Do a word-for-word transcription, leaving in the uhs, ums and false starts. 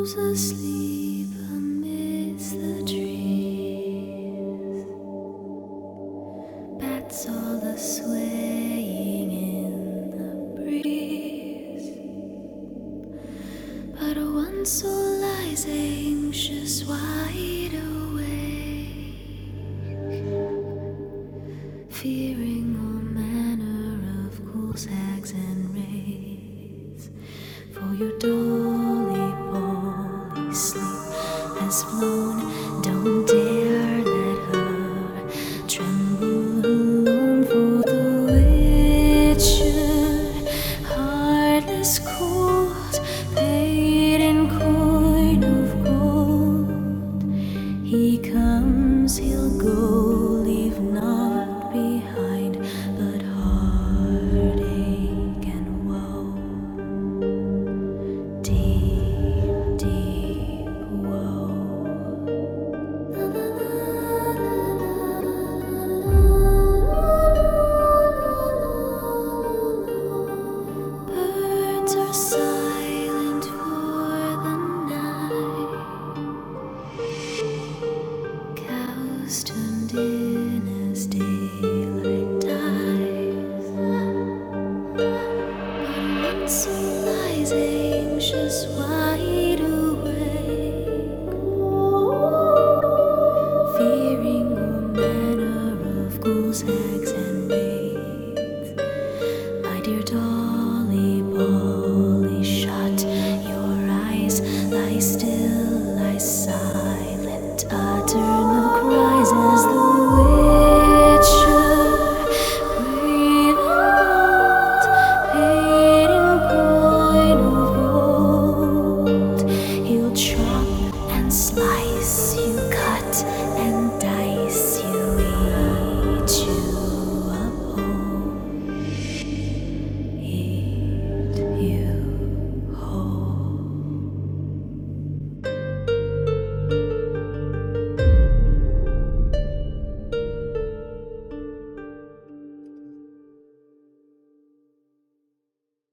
Asleep amidst the trees, bats all a swaying in the breeze, but one soul lies anxious, wide awake, fearing all manner of cool sags and rays. For your dolly Polly sleep has flown, don't dare let her tremble alone, for the witcher, heartless cold, paid in coin of gold. He comes, he'll go, leave naught behind but heartache and woe. Deep, deep woe. Birds are silent for the night, cows turned in as daylight dies, but one soul lies anxious, wide